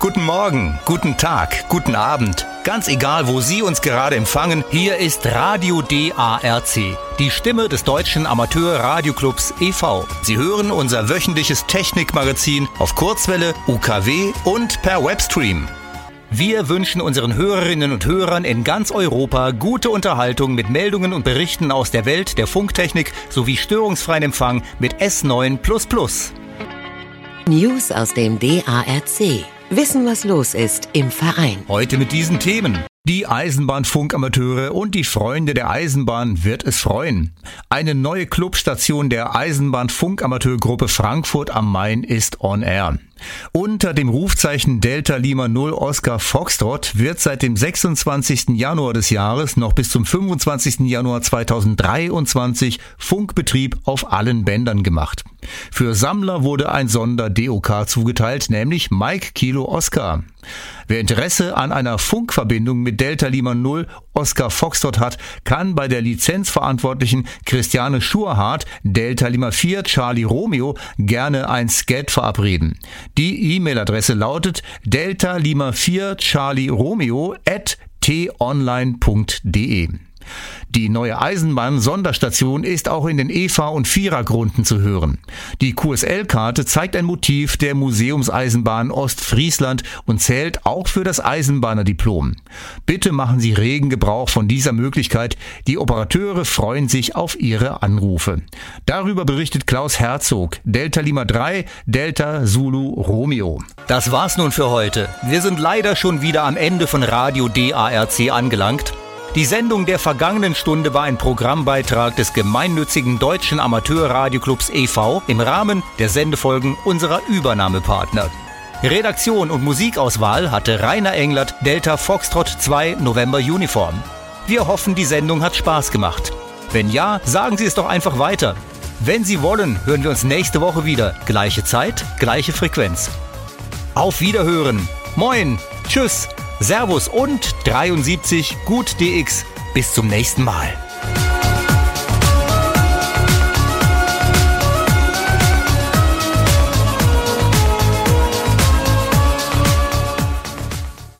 Guten Morgen, guten Tag, guten Abend. Ganz egal, wo Sie uns gerade empfangen, hier ist Radio DARC, die Stimme des Deutschen Amateur-Radioclubs e.V. Sie hören unser wöchentliches Technikmagazin auf Kurzwelle, UKW und per Webstream. Wir wünschen unseren Hörerinnen und Hörern in ganz Europa gute Unterhaltung mit Meldungen und Berichten aus der Welt der Funktechnik sowie störungsfreien Empfang mit S9++. News aus dem DARC. Wissen, was los ist im Verein. Heute mit diesen Themen. Die Eisenbahnfunkamateure und die Freunde der Eisenbahn wird es freuen. Eine neue Clubstation der Eisenbahnfunkamateurgruppe Frankfurt am Main ist on air. Unter dem Rufzeichen Delta Lima 0 Oscar Foxtrot wird seit dem 26. Januar des Jahres noch bis zum 25. Januar 2023 Funkbetrieb auf allen Bändern gemacht. Für Sammler wurde ein Sonder-DOK zugeteilt, nämlich Mike Kilo Oscar. Wer Interesse an einer Funkverbindung mit Delta Lima 0 Oscar Foxtrot hat, kann bei der Lizenzverantwortlichen Christiane Schurhardt, Delta Lima 4 Charlie Romeo, gerne ein Skat verabreden. Die E-Mail-Adresse lautet delta lima 4 Charlie Romeo @tonline.de. Die neue Eisenbahn-Sonderstation ist auch in den EFA- und Vierergrunden zu hören. Die QSL-Karte zeigt ein Motiv der Museumseisenbahn Ostfriesland und zählt auch für das Eisenbahnerdiplom. Bitte machen Sie regen Gebrauch von dieser Möglichkeit. Die Operateure freuen sich auf Ihre Anrufe. Darüber berichtet Klaus Herzog, Delta Lima 3, Delta Zulu Romeo. Das war's nun für heute. Wir sind leider schon wieder am Ende von Radio DARC angelangt. Die Sendung der vergangenen Stunde war ein Programmbeitrag des gemeinnützigen Deutschen Amateur-Radioclubs e.V. im Rahmen der Sendefolgen unserer Übernahmepartner. Redaktion und Musikauswahl hatte Rainer Englert, Delta Foxtrot 2 November Uniform. Wir hoffen, die Sendung hat Spaß gemacht. Wenn ja, sagen Sie es doch einfach weiter. Wenn Sie wollen, hören wir uns nächste Woche wieder. Gleiche Zeit, gleiche Frequenz. Auf Wiederhören. Moin, tschüss. Servus und 73 gut DX. Bis zum nächsten Mal.